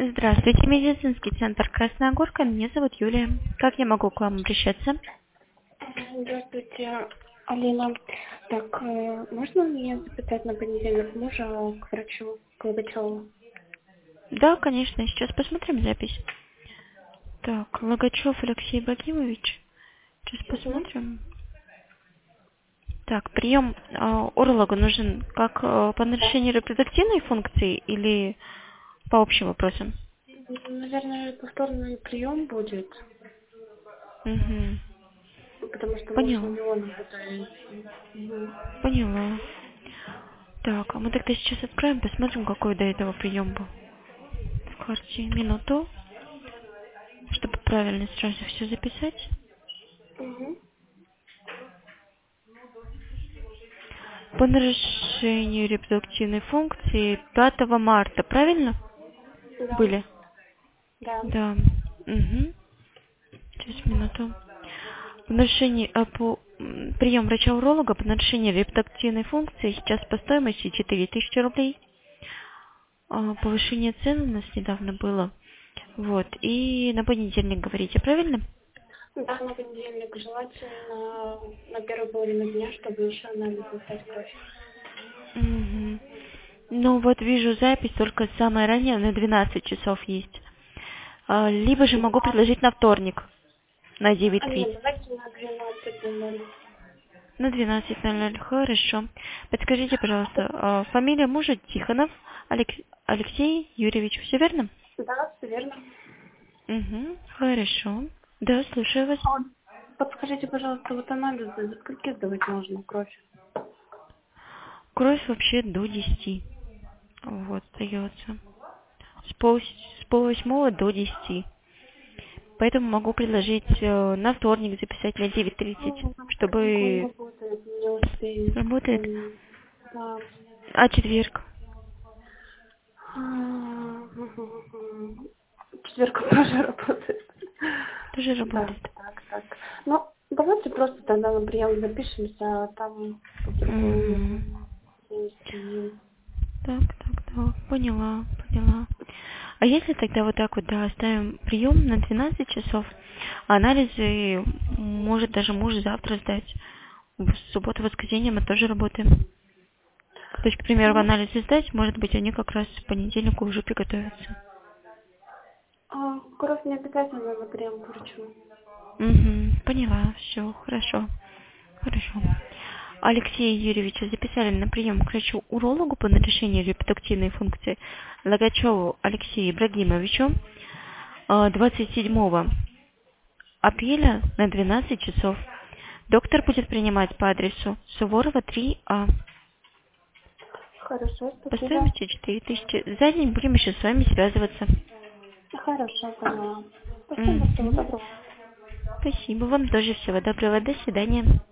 Здравствуйте, медицинский центр Красная Горка. Меня зовут Юлия. Как я могу к вам обращаться? Здравствуйте, Алина. Так, можно мне записать на понедельник мужа к врачу, к Логачеву? Да, конечно. Сейчас посмотрим запись. Так, Логачев Алексей Бакимович. Сейчас Угу. посмотрим. Так, прием уролога нужен как по Да. нарушению репродуктивной функции или по общим вопросам? Наверное, повторный прием будет, Угу. потому что муж на Поняла. него наблюдается. Угу. Поняла. Так, а мы тогда сейчас откроем, посмотрим, какой до этого прием был. В карте минуту, чтобы правильно сразу все записать. Угу. По нарушению репродуктивной функции 5 марта, правильно? Да, Были? да. Да. Угу. Сейчас, минуту. По нарушению, прием врача-уролога по нарушению репродуктивной функции сейчас по стоимости 4000 рублей. Повышение цен у нас недавно было. Вот. И на понедельник говорите, правильно? Да, на понедельник желательно на первой половину дня, чтобы еще анализы сдать кровь. Угу. Ну вот вижу запись, только самое раннее на 12 часов есть. Либо же могу предложить на вторник, на Нет, 9:30. давайте на 12:00. На 12:00, хорошо. Подскажите, пожалуйста, фамилия мужа Тихонов Алексей Юрьевич, все верно? Да, все верно. Угу, хорошо. Да, слушаю вас. А вот подскажите, пожалуйста, вот анализы до скольки сдавать можно кровь? Кровь вообще до 10. Вот, остается. С полвосьмого до 10. Поэтому могу предложить на вторник записать на 9:30, Ну, на вторник он чтобы работает, не успеет. работает. Да. А четверг? Четверг он тоже работает. Тоже Да, работает. так. Ну, давайте просто тогда на прием запишемся, а там Угу. попробуем завести. Так, поняла. А если тогда вот так вот, да, оставим прием на 12 часов, а анализы может даже муж завтра сдать. В субботу, воскресенье мы тоже работаем. То есть, к примеру, в Ну, анализы сдать, может быть, они как раз к понедельнику уже приготовятся. кровь не обязательно на прием к врачу. Угу, поняла, все, хорошо. Хорошо. Алексея Юрьевича записали на прием к врачу-урологу по нарушению репродуктивной функции Логачеву Алексею Ибрагимовичу 27 апреля на 12 часов. Доктор будет принимать по адресу Суворова 3А. Хорошо, По спасибо. стоимости 4000. За день будем еще с вами связываться. Хорошо, поняла. Спасибо, всего Мгм. доброго. Спасибо вам тоже. Всего доброго. До свидания.